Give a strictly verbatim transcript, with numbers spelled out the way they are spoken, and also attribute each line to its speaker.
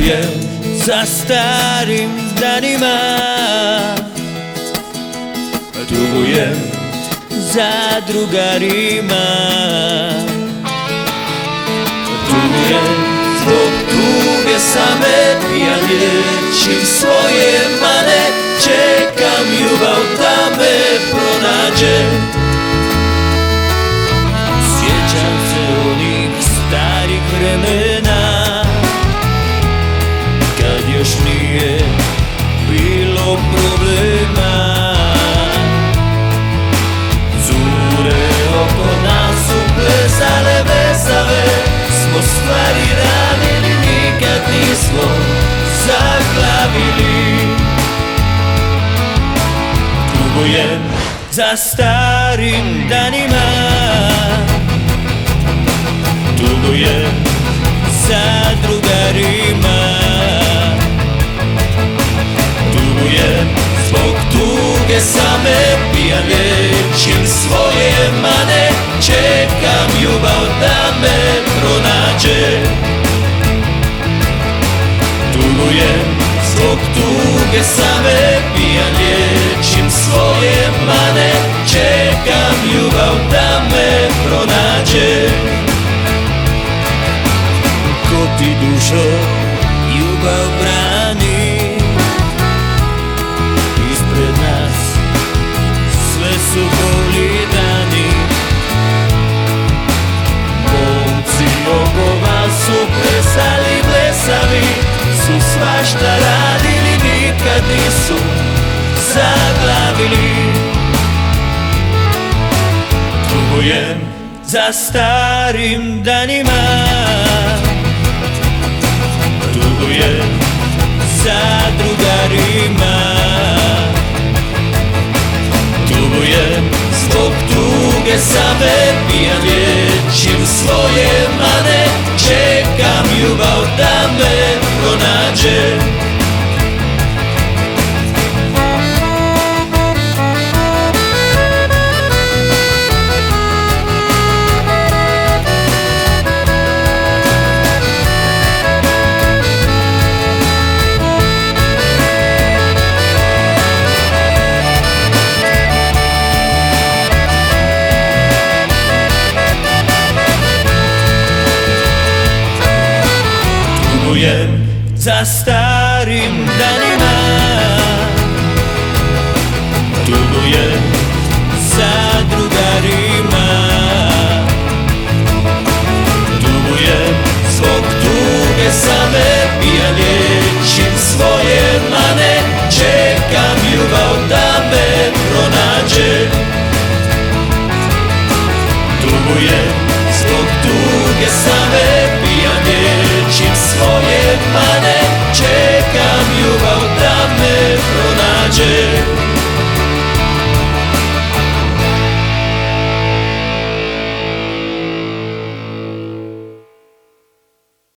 Speaker 1: Tugujem za starim danima, tugujem za drugarima, tugujem zbog tuge same, pijan liječim svoje mane, čekam ljubav da me pronađe. Sjećam se onih starih vremena, kad još nije bilo problema. Cure oko nas su plesale vezave, smo stvari radili, nikad nismo zaglavili. Tugujem za starim danima, tugujem za drugarima, tugujem zbog tuge same, pijan liječim svoje mane, čekam ljubav da me pronađe. Tugujem zbog tuge same, pijan liječim svoje mane, čekam ljubav da me pronađe. Ko ti dušo ljubav brani, ispred nas sve su boli dani. Momci oko vas su plesali blesavi, su svašta radili, nikad nisu zaglavili. Tugujem za starim danima, tugujem za drugarima, tugujem zbog tuge same, pijan liječim svoje mane, čekam ljubav da me pronađe. Tugujem za starim danima, tugujem za drugarima, tugujem zbog tuge same, pijan liječim svoje mane, čekam ljubav da me pronađe. Tugujem zbog tuge same,